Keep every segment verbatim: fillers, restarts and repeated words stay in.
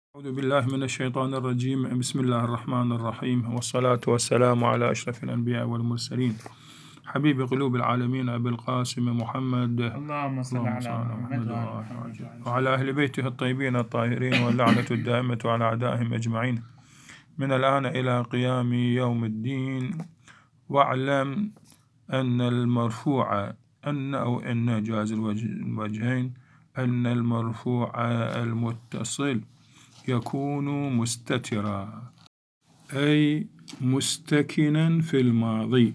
أعوذ بالله من الشيطان الرجيم. بسم الله الرحمن الرحيم، والصلاة والسلام على أشرف الأنبياء والمرسلين، حبيب قلوب العالمين أبي القاسم محمد اللهم صل على محمد وعلى محمد وعلى أهل بيته الطيبين الطاهرين، واللعنة الدائمة على أعدائهم أجمعين من الآن إلى قيام يوم الدين. واعلم أن المرفوع أن أو أن جاز الوجهين أن المرفوع المتصل يكون مستترا، أي مستكنا في الماضي.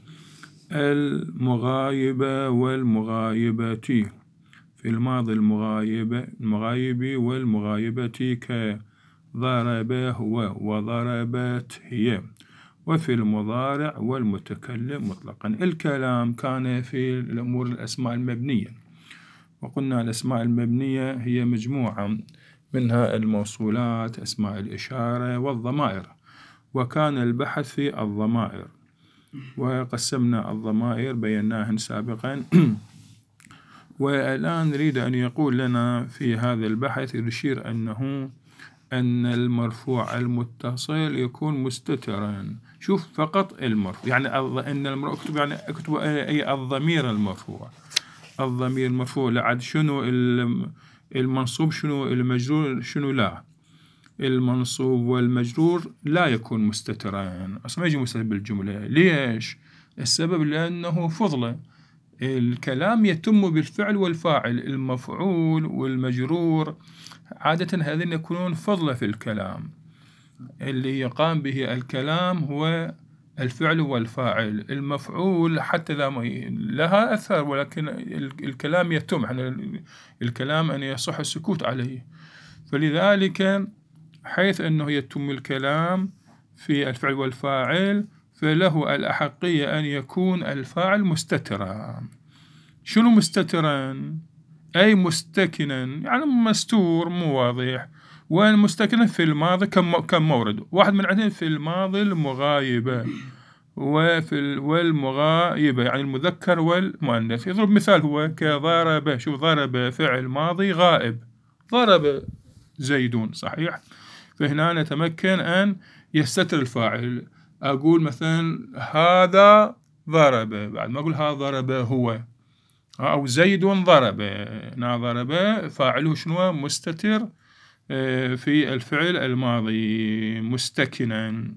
المغايبة والمغايبة في الماضي، المغايبة المغايب والمغايبة كضرب هو وضربت هي. وفي المضارع والمتكلم مطلقا. الكلام كان في الأمور الأسماء المبنية، وقلنا الأسماء المبنية هي مجموعة منها الموصولات، أسماء الإشارة، والضمائر. وكان البحث في الضمائر، وقسمنا الضمائر بيناهن سابقا. والآن نريد أن يقول لنا في هذا البحث، يشير أنه أن المرفوع المتصل يكون مستترا. شوف فقط المرفوع، يعني أن المرفوع أكتب يعني أكتب أي الضمير المرفوع. الضمير المرفوع لعد شنو المنصوب، شنو المجرور، شنو لا. المنصوب والمجرور لا يكون مستترا، أصلا ما يجي مستتر بالجملة. ليش؟ السبب لأنه فضلة. الكلام يتم بالفعل والفاعل، المفعول والمجرور عادة هذين يكونون فضلة في الكلام. اللي يقام به الكلام هو الفعل والفاعل. المفعول حتى لها أثر، ولكن الكلام يتم، يعني الكلام أن يصح السكوت عليه. فلذلك حيث أنه يتم الكلام في الفعل والفاعل، فله الأحقية أن يكون الفاعل مستترا. شنو مستترا؟ أي مستكنا، يعني مستور مو واضح. والمستكنا في الماضي كم كم مورد، واحد من عندهم في الماضي المغايبة، وفي والمغايبة يعني المذكر والمؤنث. يضرب مثال هو كضرب. شوف، ضرب فعل ماضي غائب، ضرب زيدون، صحيح. فهنا نتمكن أن يستتر الفاعل. أقول مثلا هذا ضرب، بعد ما أقول هذا ضرب هو، أو زيد ضرب. هنا ضرب فاعله شنو؟ مستتر في الفعل الماضي مستكنا،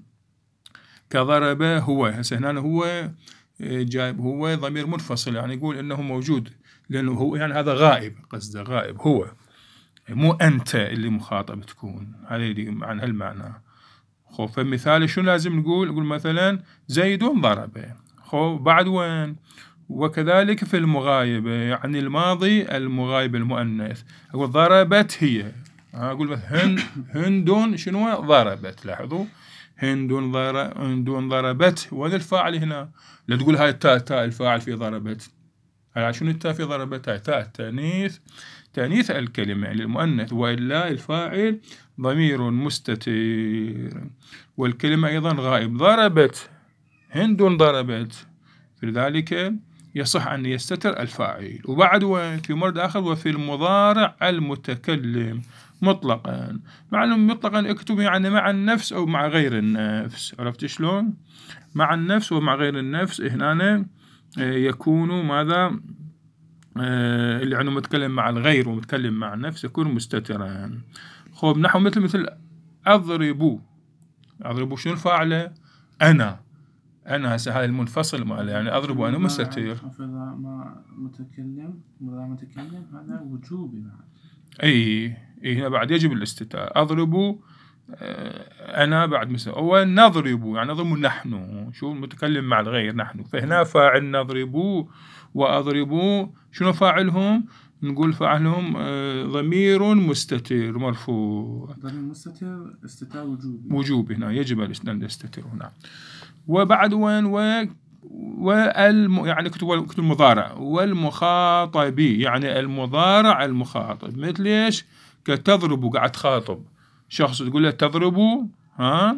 كضرب هو. هسه هنا هو جايب هو ضمير منفصل، يعني يقول إنه موجود، لأنه هو يعني هذا غائب، قصده غائب هو، مو أنت اللي مخاطب تكون. هذا اللي معنى هالمعنى. خو فمثال شو لازم نقول؟ نقول مثلا زيد ضرب. خو بعد وين؟ وكذلك في المغايبة، يعني الماضي المغايب المؤنث، أقول ضربت هي. أقول مثلا هند هند شنو؟ ضربت. لاحظوا، هند ضربت، وهذا الفاعل هنا. لا تقول هاي التاء تاء الفاعل في ضربت. هاي شنو التاء في ضربت؟ هاي تاء التأنيث، تأنيث الكلمة للمؤنث، وإلا الفاعل ضمير مستتر، والكلمة أيضا غائب. ضربت هند ضربت، لذلك يصح أن يستتر الفاعل. وبعد في مورد آخر، وفي المضارع المتكلم مطلقا. معلوم مطلقا اكتب يعني مع النفس أو مع غير النفس. عرفت شلون؟ مع النفس ومع غير النفس هنا يكون ماذا؟ اللي عنده متكلم مع الغير ومتكلم مع النفس يكون مستترا. خب نحو مثل مثل أضربوا. أضربوا شنو الفاعل؟ أنا. أنا هسه هذا المنفصل ماله، يعني أضرب وأنا مستتر. ما متكلم مضارع متكلم هذا وجوبي بعد. أي هنا بعد يجب الاستتار. أضربوا أنا بعد مثل، أو نضرب يعني نضرب نحن. شو المتكلم مع الغير نحن. فهنا فاعل نضربوا وأضربوا شنو فاعلهم؟ نقول فاعلهم ضمير مستتر مرفوع. ضمير مستتر استتار وجوبي. وجوبي هنا يجب الاستتار هنا. وبعد وين و والم يعني كتب كتب المضارع والمخاطب، يعني المضارع المخاطب. مثل ايش؟ كتضرب، قاعد تخاطب شخص تقول له تضربوا، ها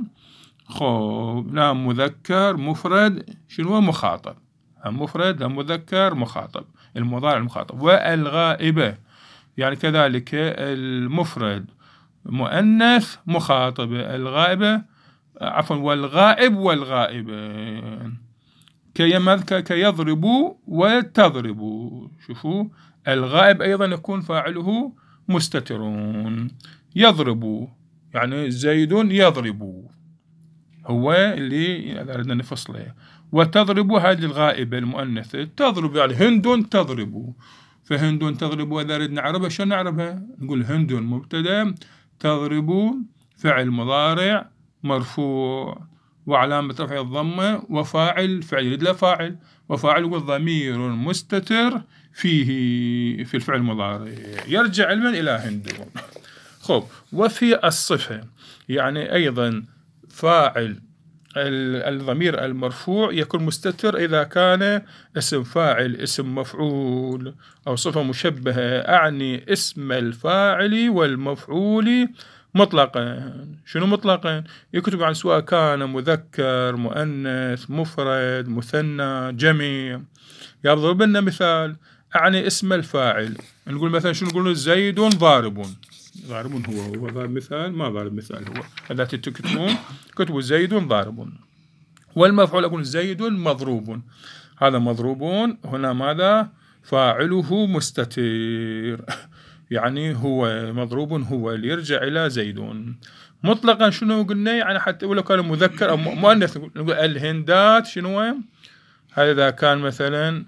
خو لا مذكر مفرد شنو؟ مخاطب. مفرد مذكر مخاطب، المضارع المخاطب. والغائبة يعني كذلك المفرد مؤنث مخاطبة، الغائبة عفوا والغائب والغائبة، كيضرب وتضرب. شوفوا الغائب أيضا يكون فاعله مستترون، يضرب يعني زيد يضرب هو اللي أردنا نفصله، وتضرب هذه الغائبة المؤنثة، تضرب يعني هند تضرب، فهند تضرب وإذا أردنا نعربها شو نعربها؟ نقول هند مبتدأ، تضرب فعل مضارع مرفوع وعلامة رفعه الضمة، وفاعل فعل يريد له فاعل، وفاعل ضمير مستتر فيه في الفعل المضارع يرجع علما إلى هند. خب وفي الصفة يعني أيضا فاعل الضمير المرفوع يكون مستتر إذا كان اسم فاعل اسم مفعول أو صفة مشبهة، أعني اسم الفاعل والمفعول مطلقا. شنو مطلقا؟ يكتب عن سواء كان مذكر مؤنث مفرد مثنى جميع. يضرب لنا مثال، أعني اسم الفاعل نقول مثلا شنو نقول؟ زيد ضارب، ضارب هو هو ضارب مثال ما ضارب مثال هو، هذا تكتبون كتبوا زيد ضارب. والمفعول أقول زيد مضروب، هذا مضروبون هنا ماذا؟ فاعله مستتر يعني هو مضروب هو اللي يرجع إلى زيدون. مطلقا شنو قلنا؟ يعني حتى ولو كان مذكر أو مؤنث نقول الهندات شنو؟ هذا كان مثلا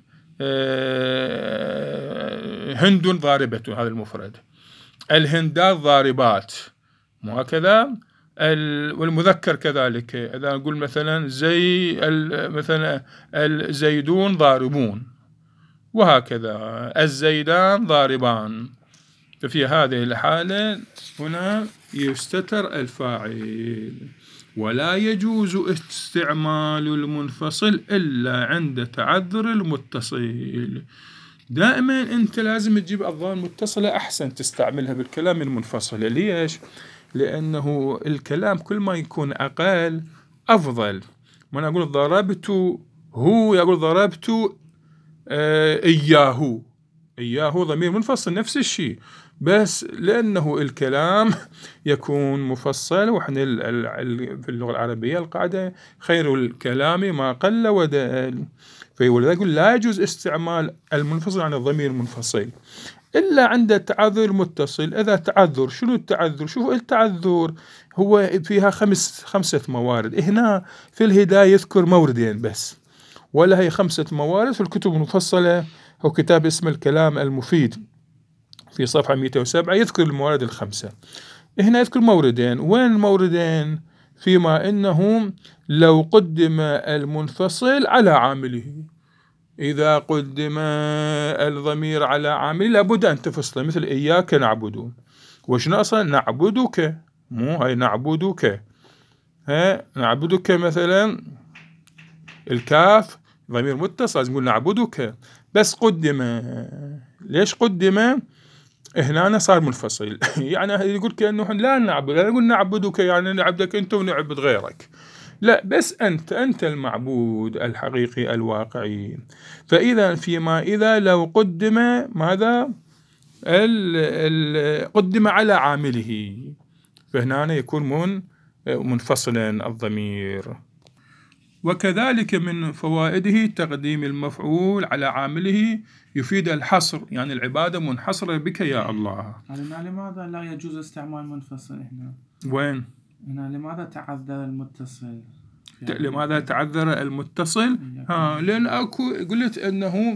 هند ضاربة هذا المفرد، الهندات ضاربات مو هكذا؟ والمذكر كذلك إذا نقول مثلا زي مثلا الزيدون ضاربون، وهكذا الزيدان ضاربان. ففي هذه الحالة هنا يستتر الفاعل، ولا يجوز استعمال المنفصل إلا عند تعذر المتصل. دائما أنت لازم تجيب الضمائر المتصلة أحسن تستعملها بالكلام المنفصل. ليش؟ لأنه الكلام كل ما يكون أقل أفضل. ما أقول ضربت هو يقول ضربت آه إياه، إياه ضمير منفصل نفس الشيء، بس لأنه الكلام يكون مفصل، وإحنا في اللغة العربية القاعدة خير الكلام ما قل ودل، فولذلك يقول لا يجوز استعمال المنفصل عن الضمير المنفصل إلا عند التعذر المتصل. إذا تعذر، شنو التعذر؟ شوفوا التعذر هو فيها خمس خمسة موارد. هنا في الهداية يذكر موردين بس، ولا هي خمسة موارد في الكتب المفصلة. هو كتاب اسمه الكلام المفيد في صفحة مئة وسبعة يذكر الموارد الخمسة، هنا يذكر موردين. وين الموردين؟ فيما إنه لو قدم المنفصل على عامله، إذا قدم الضمير على عامل لابد أن تفصله، مثل إياك نعبد، وشنو أصلا نعبدك، مو هاي نعبدك، ها نعبدك مثلا الكاف ضمير متصل لازم نقول نعبدك، بس قدم. ليش قدم؟ هنا صار منفصل يعني يقول كأنه لا نعبد، لا نقول نعبدك يعني نعبدك أنت ونعبد غيرك، لا بس أنت أنت المعبود الحقيقي الواقعي. فإذا فيما إذا لو قدم ماذا؟ ال ال قدم على عامله، فهنا يكون من منفصلا الضمير. وكذلك من فوائده تقديم المفعول على عامله يفيد الحصر، يعني العبادة منحصرة بك يا الله. هنا لماذا لا يجوز استعمال منفصل هنا؟ وين؟ هنا لماذا تعذر المتصل؟ لماذا تعذر المتصل؟ ها لأن أكو قلت أنه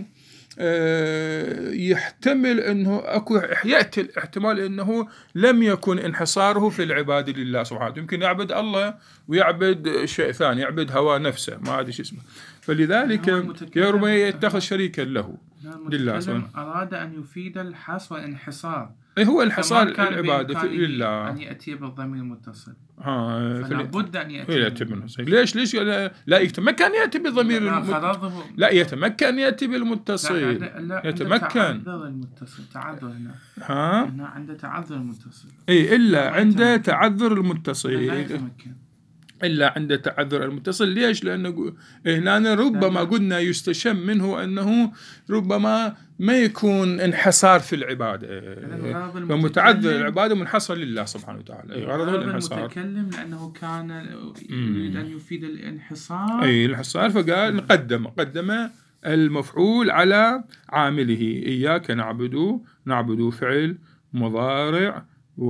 آه يحتمل أنه أكو يأتي الاحتمال أنه لم يكن انحصاره في العبادة لله سبحانه، يمكن يعبد الله ويعبد شيء ثاني، يعبد هوى نفسه ما أدري شو اسمه، فلذلك يرمي يتخذ شريكا له لله سبحانه. أراد أن يفيد الحصر والانحصار، إيه هو الحصار العبادة لله، أن يأتي بالضمير المتصل. ها فلا بد أن يأتي, يأتي بالمتصل. ليش ليش لا يتمكن يأتي بالضمير المتصل؟ لا يتمكن يأتي بالمتصل، لا يتمكن تعذر المتصل، تعذر هنا ها هنا عند تعذر المتصل، إيه إلا عند تعذر المتصل لا يتمكن. إلا عند تعذر المتصل. ليش؟ لأنه هنا ربما قلنا يستشم منه أنه ربما ما يكون انحصار في العبادة، فمتعذر العبادة منحصر لله سبحانه وتعالى. غرض الانحصار المتكلم لأنه كان يريد أن يفيد الانحصار، أي الانحصار، فقال قدم قدم المفعول على عامله. إياك نعبد، نعبد فعل مضارع،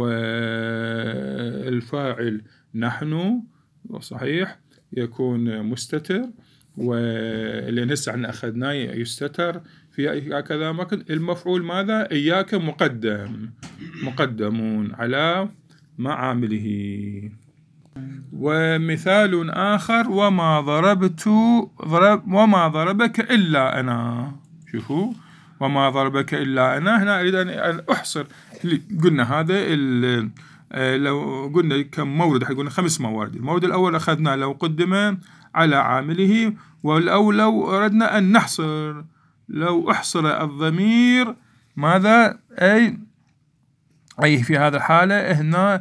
والفاعل نحن صحيح يكون مستتر، واللي نسع عن أخذناه يستتر في هكذا مكان. المفعول ماذا؟ إياك مقدم، مقدمون على معامله. ومثال آخر: وما ضربت ضرب وما ضربك إلا أنا. شوفوا، وما ضربك إلا أنا، هنا أريد أن أحصر. قلنا هذا لو قلنا كم مورد، قلنا خمس موارد. المورد الأول أخذنا لو قدم على عامله، والأول لو أردنا أن نحصر، لو أحصر الضمير ماذا؟ أي أي في هذا الحالة هنا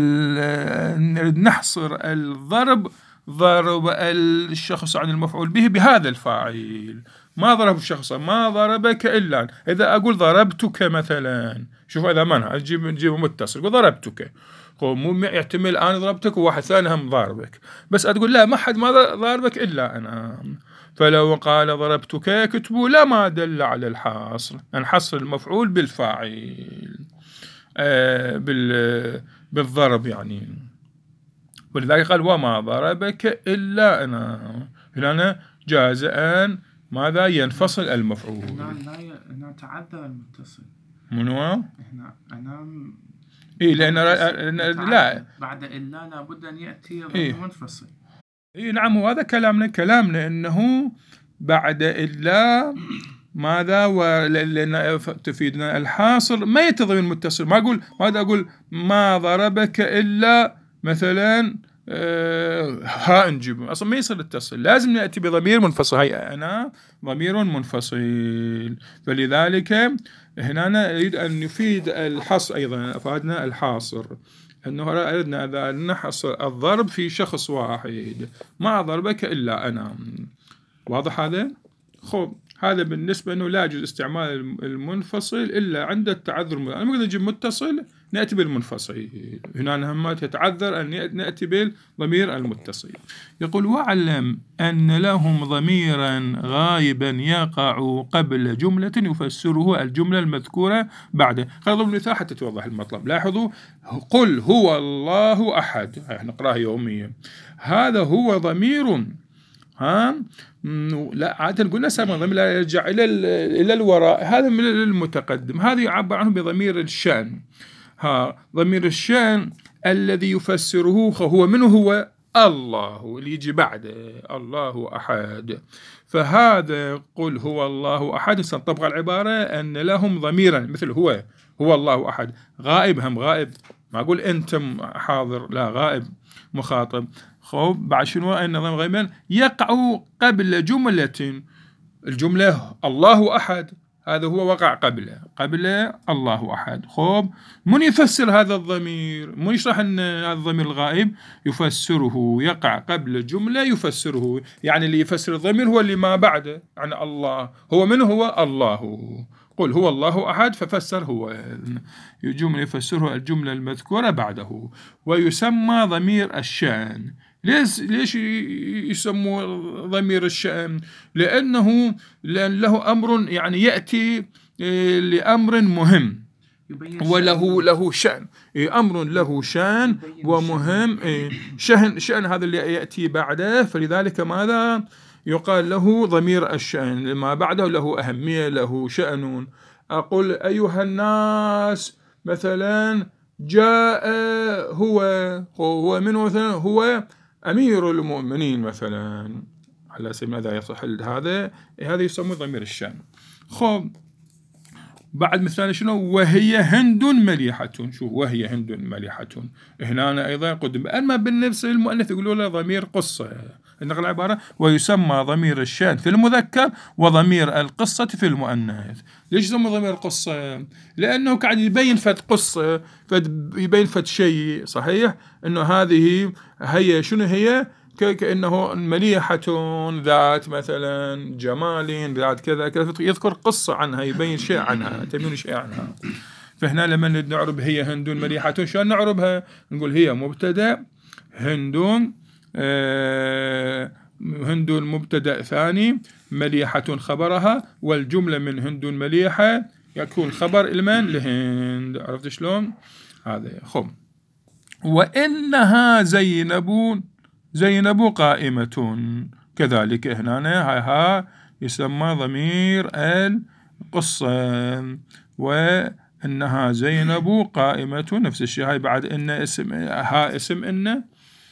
نحصر الضرب، ضرب الشخص عن المفعول به بهذا الفاعل. ما ضرب الشخص، ما ضربك إلا. إذا أقول ضربتك مثلا، شوف هذا منها أجيب نجيب متصل وضربتك، مو يحتمل أنا ضربتك وواحد ثاني هم ضاربك، بس أتقول لا، ما حد ما ضاربك إلا أنا. فلو قال ضربتك كتبوا لما دل على الحصر، نحصر المفعول بالفاعل آه بال بالضرب يعني. ولذلك قال وما ضربك إلا أنا. هنا جاز أن ماذا؟ ينفصل المفعول. هنا هنا تعذر المتصل. منو؟ هنا أنا إيه، لأن لا بعد إلا لابد أن يأتي إيه؟ منفصل. إيه نعم، وهذا كلامنا كلامنا إنه بعد إلا ماذا؟ ولأن تفيدنا الحاصر ما يتضمن متصل. ما أقول ماذا؟ أقول ما ضربك إلا مثلا آه ها نجيب، أصلا ما يصير اتصل، لازم نأتي بضمير منفصل. هي أنا ضمير منفصل. فلذلك هنا نريد أن نفيد الحصر أيضا، أفادنا الحاصر أنه أردنا إذا نحصر الضرب في شخص واحد، ما ضربك إلا أنا. واضح هذا؟ خب هذا بالنسبة أنه لا يجوز استعمال المنفصل إلا عند التعذر. أنا ما أقدر أجيب متصل نأتي بالمنفصل. هنا نهمة يتعذر أن نأتي بالضمير المتصل. يقول واعلم أن لهم ضميرا غائبا يقع قبل جملة يفسره الجملة المذكورة بعده. خذوا المثال حتى توضح المطلب. لاحظوا، قل هو الله أحد، نقرأها يوميا، هذا هو ضمير ها لا عادة قلنا سامع ضمير لا يرجع إلى إلى الوراء، هذا من المتقدم، هذا يعبر عنه بضمير الشأن. ها ضمير الشأن الذي يفسره هو منه هو الله اللي يجي بعده، الله أحد. فهذا قل هو الله أحد سنطبق العبارة أن لهم ضميرا مثل هو هو الله أحد، غائب هم غائب، ما أقول أنتم حاضر، لا غائب مخاطب. خب بعد شنو؟ أن ضمير غائبا يقع قبل جملة، الجملة الله أحد هذا هو وقع قبله، قبل الله أحد. خب من يفسر هذا الضمير؟ من يشرح أن هذا الضمير الغائب؟ يفسره، يقع قبل جملة يفسره، يعني اللي يفسر الضمير هو اللي ما بعده عن الله. هو من هو؟ الله. قل هو الله أحد ففسر هو، جملة يفسره الجملة المذكورة بعده، ويسمى ضمير الشأن. ليش ليش يسموه ضمير الشأن؟ لأنه لأن له أمر، يعني يأتي لأمر مهم وله له شأن، أمر له شأن ومهم، شأن شأن هذا اللي يأتي بعده، فلذلك ماذا يقال له ضمير الشأن؟ ما بعده له أهمية، له شأن. أقول أيها الناس مثلا جاء هو، هو منه مثلا هو أمير المؤمنين مثلا، على سبيل ماذا يصح هذا؟ هذا يسمى ضمير الشأن. خب بعد مثال شنو؟ وهي هند مليحة. شوف وهي هند مليحة هنا أنا أيضا قدم. أما بالنسبة للمؤنث يقولوا له ضمير قصة، النقل عبارة ويسمى ضمير الشأن في المذكر وضمير القصة في المؤنث. ليش يسمى ضمير القصة؟ لأنه قاعد يبين فد قصة، فد يبين فد شيء صحيح إنه هذه هي شنو هي، كأنه مليحة ذات مثلا جمال ذات كذا كذا، يذكر قصة عنها، يبين شيء عنها، تبين شيء عنها. فهنا لما نعرب هي هند مليحة شلون نعربها؟ نقول هي مبتدأ، هند آه هند مبتدأ ثاني، مليحة خبرها، والجملة من هند مليحة يكون خبر المن لهند. عرفت شلون؟ هذا خم. وإنها زينب، زينب قائمة، كذلك هنا ها يسمى ضمير القصة. وإنها زينب قائمة نفس الشيء، هاي بعد إن اسم ها اسم إن،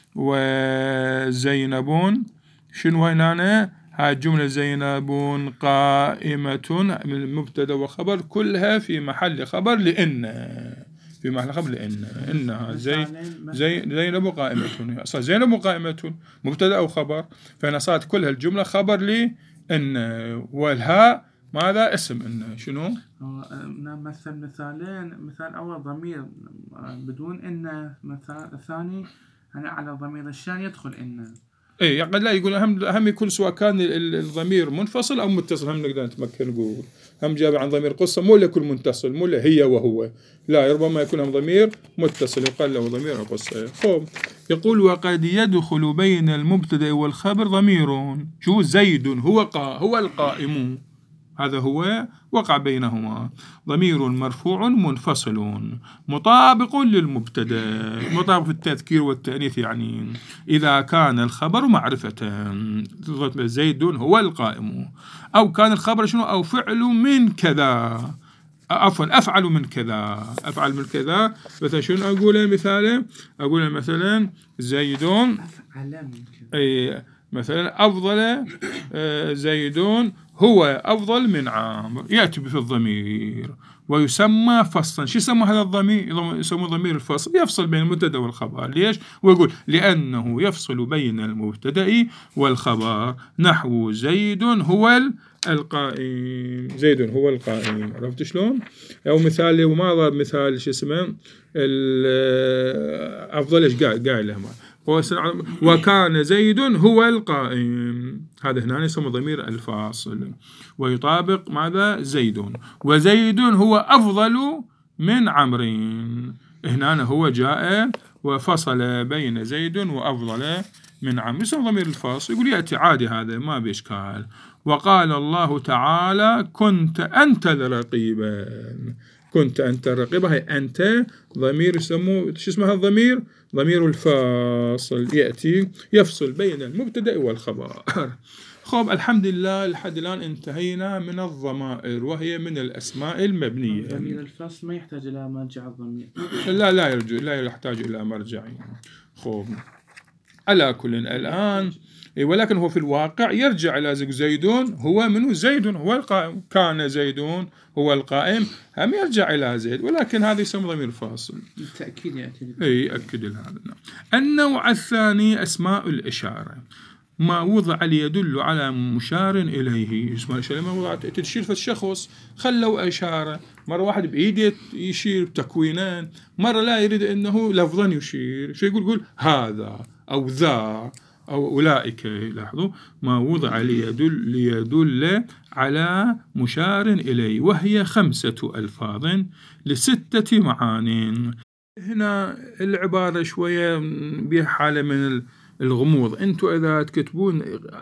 وزينب شنو هنا؟ هاي الجملة زينب قائمة المبتدأ وخبر كلها في محل خبر لإن، في محل خبر لإن. إنها زي زي زينب قائمة، أصلا زينب قائمة مبتدأ أو خبر، فأنا صارت كلها الجملة خبر لإن، والهاء ماذا؟ اسم إن. شنو؟ مثل مثالين، مثال أول ضمير بدون إن، مثال الثاني أنا على ضمير الشأن يدخل إن. إيه يعني لا يقول أهم أهم يكون سواء كان الضمير منفصل أو متصل، هم نقدر نتمكن نقول هم جاب عن ضمير قصة، مو يكون منتصل، مو هي وهو، لا ربما يكون هم ضمير متصل يقال له ضمير قصة. خب يقول وقد يدخل بين المبتدأ والخبر ضمير. شو؟ زيد هو قا هو القائم، هذا هو وقع بينهما ضمير مرفوع منفصل مطابق للمبتدأ، مطابق في التذكير والتأنيث، يعني إذا كان الخبر معرفة، زيد هو القائم، أو كان الخبر شنو؟ أو فعل من كذا، عفوا أفعل من كذا، أفعل من كذا. مثلا شنو أقول مثاله؟ أقول مثلا زيد أي مثلا أفضل زيد هو أفضل من عامر، يأتي في الضمير ويسمى فصلا. شو يسمى هذا الضمير؟ يسمى ضمير الفصل، يفصل بين المبتدأ والخبر. ليش؟ ويقول لأنه يفصل بين المبتدأ والخبر، نحو زيد هو القائم، زيد هو القائم. عرفت شلون؟ أو مثال وما ضرب مثال شو اسمه أفضل إيش قاعد قاعد له وكان زيد هو القائم، هذا هنا يسمى ضمير الفاصل ويطابق ماذا؟ زيد. وزيد هو أفضل من عمرو، هنا هو جاء وفصل بين زيد وأفضل من عمرو، يسمى ضمير الفاصل. يقول يأتي عادي هذا ما بإشكال. وقال الله تعالى كنت أنت الرقيب، كنت أنت الرقيبة، هي أنت ضمير يسموه شو اسمه الضمير؟ ضمير الفاصل، يأتي يفصل بين المبتدأ والخبر. خب الحمد لله لحد الآن انتهينا من الضمائر، وهي من الأسماء المبنية. ضمير الفاصل ما يحتاج إلى مرجع الضمير. لا لا يرجع، لا يحتاج إلى مرجع. خب على كل الآن ولكن هو في الواقع يرجع إلى زيدون هو منه، زيدون هو القائم، كان زيدون هو القائم، هم يرجع إلى زيد، ولكن هذا يسمى ضمير فاصل. بالتأكيد يأتي. أي أكد هذا. النوع الثاني أسماء الإشارة، ما وضع ليدل على مشار إليه. اسمه الإشارة ما وضعت تشير في الشخص، خلوا إشارة، مرة واحد بإيده يشير بتكوينان، مرة لا يريد أنه لفظا يشير، شو يقول؟ يقول هذا أو ذا أو أولئك. لاحظوا ما وضع ليدل, ليدل على مشار إليه، وهي خمسة ألفاظ لستة معان. هنا العبارة شوية بها حالة من الغموض. أنتوا إذا تكتبون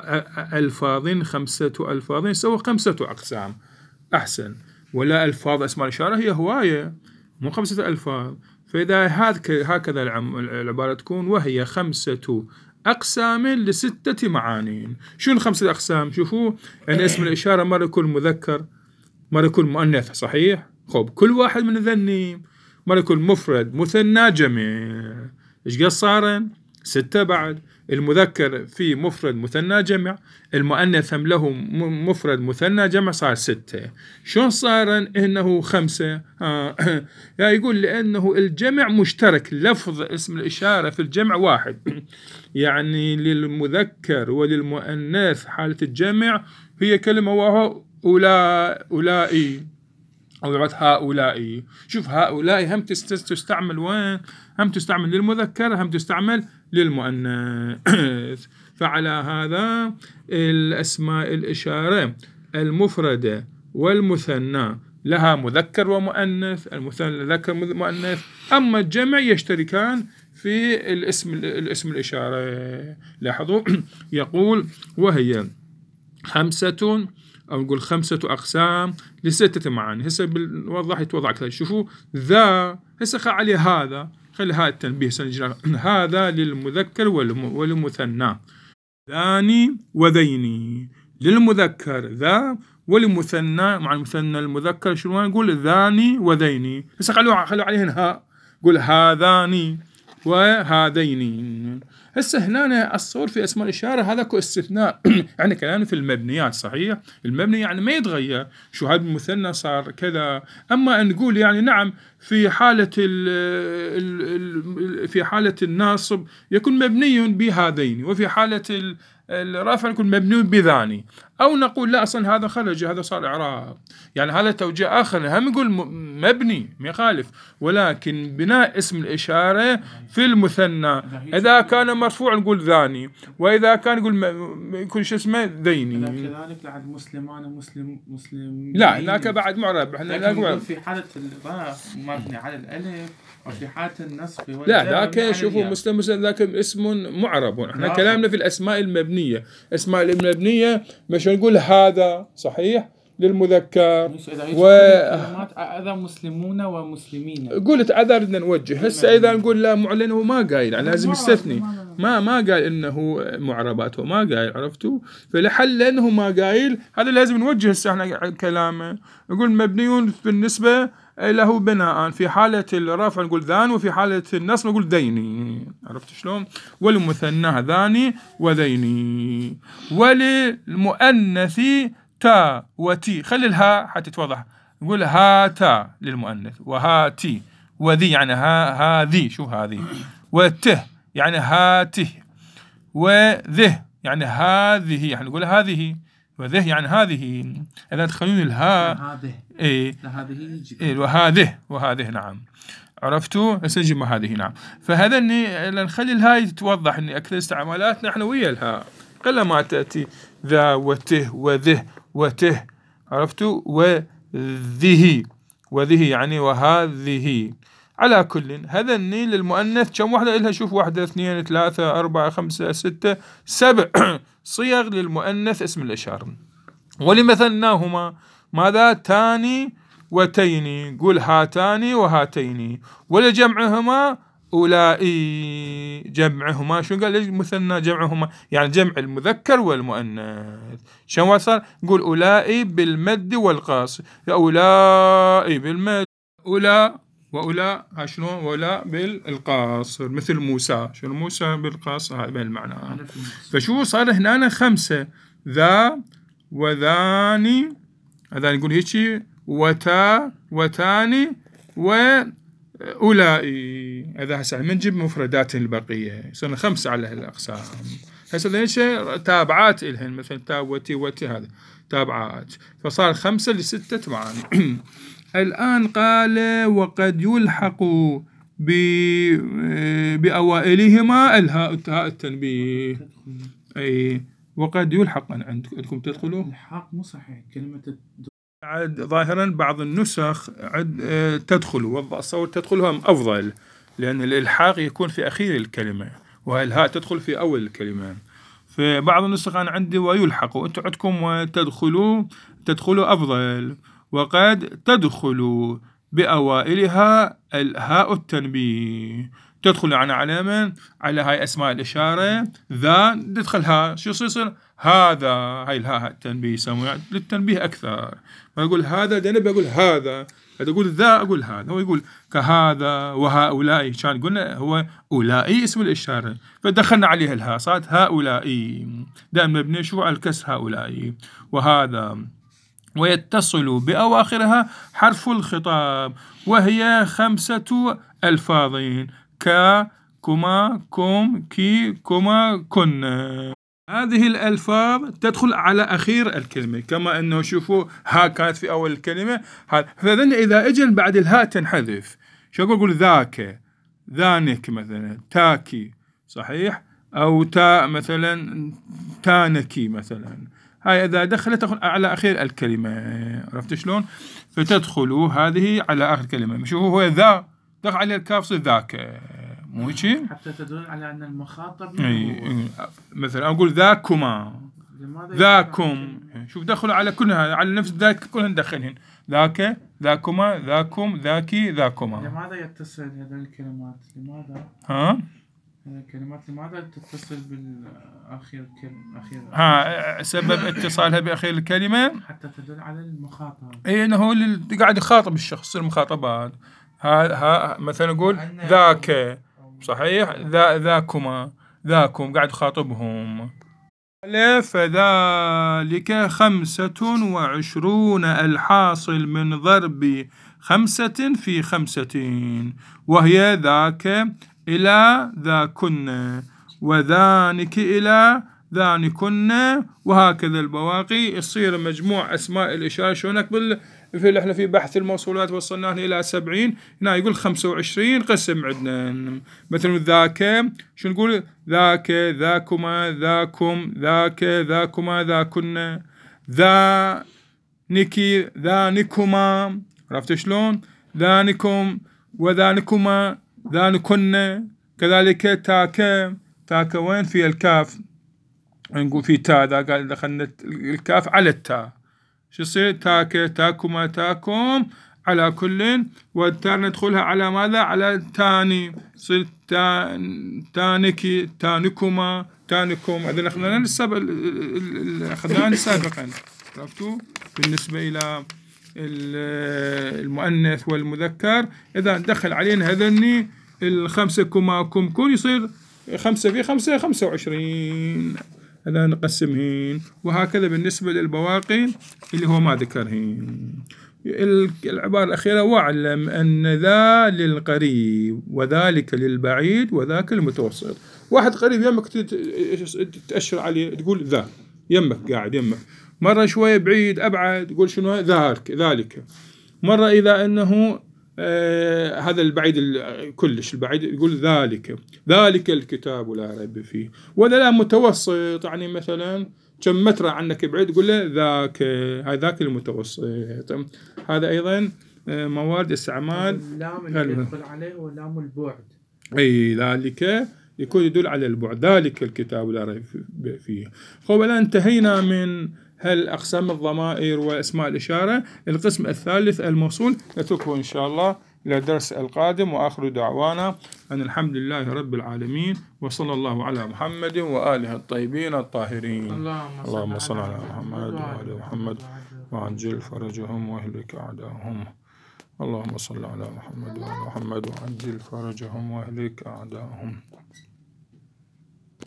ألفاظ خمسة ألفاظ سوى خمسة أقسام أحسن، ولا ألفاظ أسماء الإشارة هي هواية مو خمسة ألفاظ. فإذا هكذا العبارة تكون وهي خمسة أقسام لستة معانين. شنو خمسة أقسام؟ شوفوا يعني اسم الإشارة مرة يكون مذكر، مرة يكون مؤنث، صحيح؟ خب كل واحد من ذني مرة يكون مفرد مثنى جمع. إيش قد صار؟ ستة بعد. المذكر في مفرد مثنى جمع، المؤنث هم له مفرد مثنى جمع، صار ستة. شلون صار إنه خمسة؟ آه. يعني يقول لأنه الجمع مشترك، لفظ اسم الإشارة في الجمع واحد. يعني للمذكر وللمؤنث حالة الجمع هي كلمة واحدة، أولا أولئي أو يعد هؤلاء. شوف هؤلاء هم تستعمل وين؟ هم تستعمل للمذكر، هم تستعمل للمؤنث. فعلى هذا الأسماء الإشارة المفردة والمثنى لها مذكر ومؤنث، المثنى ذكر مؤنث، أما الجمع يشتركان في الاسم الاسم الإشارة. لاحظوا يقول وهي خمسة، أو نقول خمسة أقسام لستة معاني. هسه بالوضح يتوضع كذا. شوفوا ذا هسه خلي عليه هذا، خلي هذا التنبيه هذا للمذكر والمثنى. ذاني وذيني للمذكر ذا، وللمثنى مع المثنى المذكر شنو نقول؟ ذاني وذيني. هسه خلوا خلوا عليهن ها، قول هذاني وهذين. هسه هنا الصور في اسماء الاشاره هذا كو استثناء. يعني كلام في المبنيات صحيح، المبني يعني ما يتغير، شو هذا المثنى صار كذا. اما نقول يعني نعم في حاله ال ال في حاله الناصب يكون مبني بهذين، وفي حاله الرافع يكون مبني بذاني، أو نقول لا أصلا هذا خرج، هذا صار إعراب. يعني هذا توجيه آخر، هم يقول مبني ما يخالف، ولكن بناء اسم الإشارة في المثنى إذا كان مرفوع نقول ذاني، وإذا كان يقول يكون شو اسمه ذيني. كذلك بعد مسلمان ومسلم مسلم لا هناك بعد معرب. احنا نقول في حالة الإضافة مبني على الألف، وفي حالة النصب لا ذاك شوفوا مسلم مسلم ذاك اسم معرب. احنا كلامنا في الأسماء المبنية. أسماء المبنية مش نقول هذا صحيح للمذكر و إذا مسلمون ومسلمين قلت عذر بدنا نوجه. هسه إذا نقول لا معلن هو ما قايل، يعني لازم يستثني، ما ما قال إنه معربات، هو ما قايل، عرفتوا؟ فلحل لأنه ما قايل هذا لازم نوجه. هسه احنا كلامه نقول مبنيون بالنسبة له بناء، في حالة الرفع نقول ذان، وفي حالة النصب نقول ذيني. عرفت شلون؟ والمثنى ذاني وذيني. وللمؤنث تا وتي، خلي الها حتى تتوضح، نقول هاتا للمؤنث، وهاتي، وذي يعني ها هذي، شو هذه، وته يعني هاته، وذه يعني هذه، يعني نقول هذه، وذه يعني هذه. إذا تخلون الها هذه إيه إيه وهذه وهذه نعم. عرفتوا؟ نجيب هذه نعم. فهذا إني نخلي الهاي تتوضح إني أكثر استعمالاتنا إحنا ويا الها، قل ما تأتي ذا وته وذه وته. عرفتوا؟ وذه وذه يعني وهذه. على كل هذا النيل للمؤنث كم واحدة إلها؟ شوف واحدة اثنين ثلاثة أربعة خمسة ستة سبع صيغ للمؤنث اسم الإشارة. ولمثناهما ماذا؟ تاني وتيني، قول هاتاني وهاتيني. ولجمعهما أولئي، جمعهما شو قال؟ ليش مثنى جمعهما؟ يعني جمع المذكر والمؤنث. شو صار؟ نقول أولئي بالمد والقاص، أولئي بالمد، أولا وأولا شنو؟ وأولا بالقاصر، مثل موسى، شنو موسى بالقاصر، هذا المعنى. فشو صار هنا؟ خمسة، ذا وذاني، هذا نقول هيك، وتا وتاني وأولئي. هذا هسه منجيب مفردات البقية، صرنا خمسة على الأقسام. هسه ليش تابعات إلهن، مثل تا وتي وتي، هذا تابعات، فصار خمسة لستة معاني. الآن قال وقد يلحق بأوائلهما الهاء التاء التنبيه. أي وقد يلحق. عندكم تدخلوا الحق مو صحيح كلمة عد ظاهرا بعض النسخ عد تدخل، والصور تدخلها أفضل، لأن الإلحاق يكون في أخير الكلمة، والهاء تدخل في أول الكلمة. في بعض النسخ أنا عندي ويلحق، وأنتم عندكم وتدخلوا، تدخلوا أفضل. وقد تدخل بأوائلها الهاء التنبيه، تدخل يعني على من؟ على هاي أسماء الإشارة. ذا تدخلها شو يصير؟ هذا، هاي الهاء التنبيه يسمونها للتنبيه أكثر. ما أقول هذا ده، أنا بقول هذا، إذا أقول ذا أقول هذا، هو يقول كهذا وهؤلاء، كان قلنا هو أولئي اسم الإشارة فدخلنا عليها الهاء صارت هؤلاء، دائما مبني شو على الكسر هؤلاء وهذا. ويتصل بأواخرها حرف الخطاب وهي خمسة ألفاظ ك كما كم كي كما كن. هذه الألفاظ تدخل على أخير الكلمة، كما أنه شوفوا ها كانت في أول الكلمة، فإذن إذا أجل بعد الهاء تنحذف. شو أقول؟ أقول ذاك، ذانك مثلا، تاكي صحيح، أو تا مثلا تانكي مثلا. هاي إذا دخلت تدخل على أخير الكلمة، عرفت شلون؟ فتدخل هذه على آخر الكلمة. شوفوا هو ذا دخل على الكاف صار ذاك، مو هيك؟ حتى تدل على أن المخاطب اي مثلا أقول ذاكما، ذاكم، شوف دخلوا على كلها على نفس ذاك كلهن دخلهن، ذاك، ذاكما، ذاكم، ذاكي، ذاكما. لماذا يتصل هذه الكلمات؟ لماذا؟ ها؟ الكلمات لماذا تتصل بالأخير كلمة أخير؟ ها سبب اتصالها بأخير الكلمة حتى تدل على المخاطب. اي انه هو اللي قاعد يخاطب الشخص، المخاطبات. ها ها مثلا نقول ذاك صحيح، ذا ذاكما، ذاكم قاعد يخاطبهم. فذلك خمسة وعشرون الحاصل من ضرب خمسة في خمسة، وهي ذاك إلى ذاكن، وذانك إلى ذانكن، وهكذا البواقي. يصير مجموع أسماء الإشارة شلونك بال في احنا في بحث الموصولات وصلنا إلى سبعين، هنا يقول خمسة وعشرين قسم عندنا. مثلا ذاك شو نقول؟ ذاك، ذاكما، ذاكم، ذاك، ذاكما، ذاكن، ذانك، ذانكما، عرفت شلون؟ ذانكم وذانكما، ذانكن. كذلك تاك، تاك وين في الكاف؟ نقول في تا، إذا قال دخلنا الكاف على التاء شو يصير؟ تاك، تاكما، تاكم، على كل. والتاء ندخلها على ماذا؟ على تاني، يصير تان تانكي، تانكما، تانكم. هذا أخذنا السابق، أخذناه سابقا، عرفتوا؟ بالنسبة إلى المؤنث والمذكر إذا دخل علينا هذني الخمسة كما كم كن يصير خمسة في خمسة خمسة وعشرين، هذا نقسمهن. وهكذا بالنسبة للبواقي اللي هو ما ذكرهن. العبارة الأخيرة واعلم أن ذا للقريب وذلك للبعيد وذاك المتوسط. واحد قريب يمك تأشر عليه تقول ذا، يمك قاعد يمك. مرة شوية بعيد أبعد تقول شنو؟ ذاك، ذلك. مرة إذا أنه آه هذا البعيد كلش البعيد يقول ذلك، ذلك الكتاب لا ريب فيه. ولا لا متوسط، يعني مثلا كم متر عنك بعيد تقول له ذاك، هاي ذاك المتوسط. هذا أيضا آه موارد استعمال. اللام اللي يدخل عليه هو لام البعد. أي ذلك يكون يدل على البعد، ذلك الكتاب لا ريب فيه. خب الآن انتهينا من هل أقسام الضمائر وأسماء الإشارة. القسم الثالث الموصول نتركه إن شاء الله إلى الدرس القادم. وآخر دعوانا أن الحمد لله رب العالمين، وصلى الله على محمد وآله الطيبين الطاهرين. اللهم صل على محمد وآل محمد وعجل فرجهم واهلك أعداءهم. اللهم صل على محمد وآل محمد وعجل فرجهم واهلك أعداءهم.